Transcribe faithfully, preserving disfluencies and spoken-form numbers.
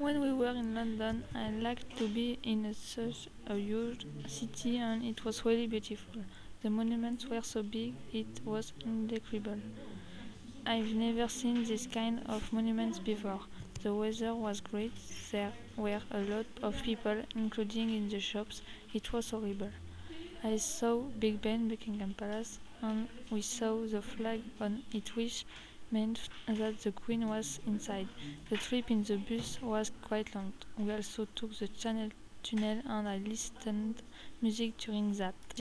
When we were in London, I liked to be in a, such a huge city, and it was really beautiful. The monuments were so big, it was indescribable. I've never seen this kind of monuments before. The weather was great, there were a lot of people, including in the shops. It was horrible. I saw Big Ben, Buckingham Palace, and we saw the flag on it, which meant that the Queen was inside. The trip in the bus was quite long. We also took the Channel Tunnel, and I listened music during that.